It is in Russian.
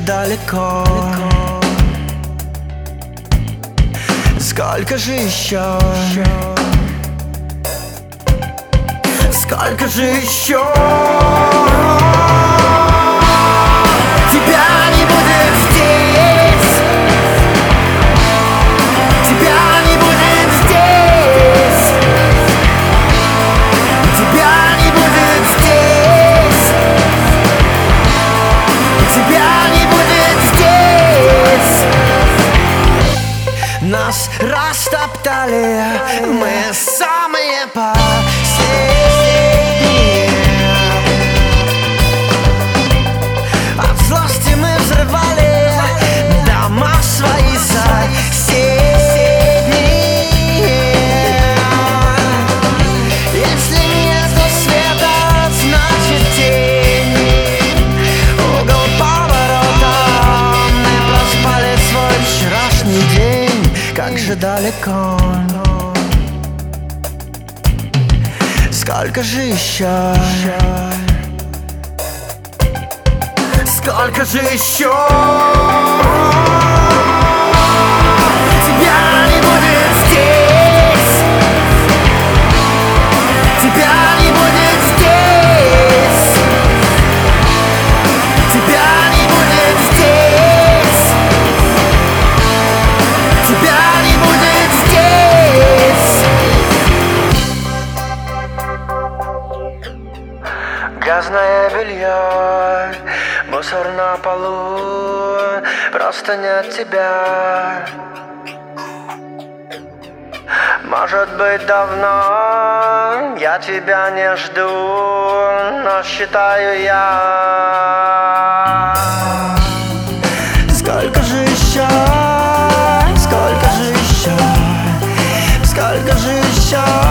далеко? Сколько же еще? Сколько же еще? Тебя не будет здесь. Тебя не будет здесь. Тебя не будет здесь. Тебя не будет здесь. Нас растоптали, мы самые последние. От злости мы взрывали дома свои соседние. Если нету света, значит тень. Угол поворота. Мы проспали свой вчерашний день. Как же далеко? Сколько же еще? Сколько же еще? Тебя не будет здесь. Тебя не будет здесь. Тебя не будет здесь. Тебя не будет здесь. Грязное белье, мусор на полу, просто нет тебя. Может быть, давно я тебя не жду, но считаю я. Сколько же еще? Сколько же еще? Сколько же еще?